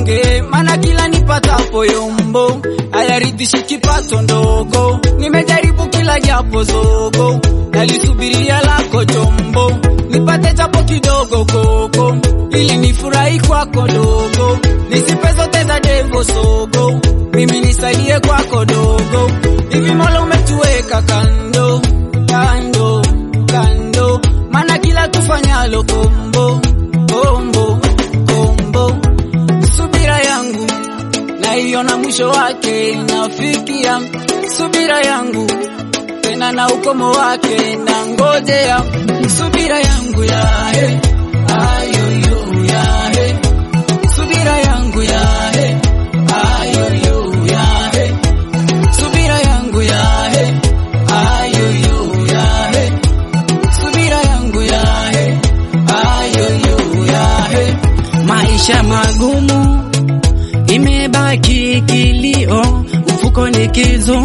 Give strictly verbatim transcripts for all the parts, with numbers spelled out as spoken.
mnyonge, maana kila nipatapo yombo hayaridhishi kipato ndogo. Nimejaribu kila japo zogo, nalisubiria lako jombo, nipate japo kidogo koko, ili nifurahi kwako dogo, nisipe zote za devo sogo, mimi nisaidie kwako dogo. Hivi Mola umetuweka kando kando kando, maana kila tufanyalo kombo kombo kombo. Subira yangu naiona mwisho wake nafikia, subira yangu tena na ukomo wake na ngojea. Subira yangu ya he ayoyo ya he, subira yangu ya he ayoyo ya he, subira yangu ya he ayoyo ya he, subira yangu ya he ayoyo ya he. Maisha magumu imebaki kilio, mfuko ni kizu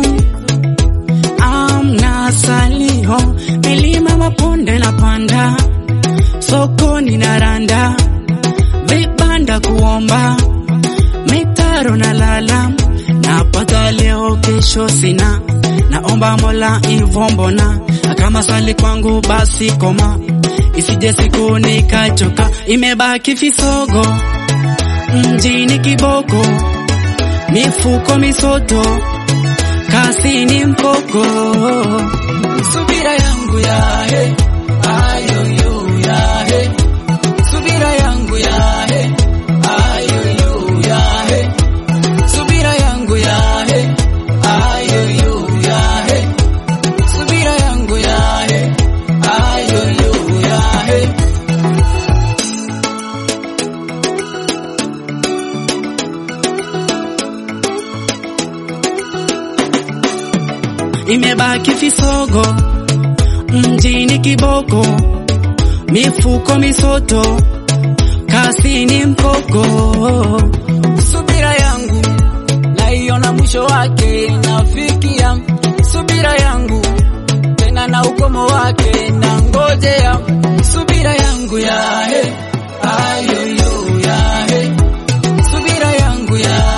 amna salio, milima maponde na panda, sokoni na randa, vibanda kuomba, mitaro na lala, napata leo kesho sina, naomba Mola hivyo mbona, kama swali kwangu basi koma, isije siku nikachoka. Imebaki visogo mjini kiboko, mifuko misoto, kasi ni mkoko. Subira yangu ya he ayoyo ya he, subira yangu ya he ayoyo ya he, subira yangu ya he ayoyo ya he, subira yangu ya he ayoyo ya he. Imebaki visogo mjini kiboko, mifuko misoto, kasi ni mkoko. Subira yangu naiona mwisho wake nafikia, subira yangu tena na ukomo wake na ngojea. Subira yangu ya he ayoyo ya he, subira yangu ya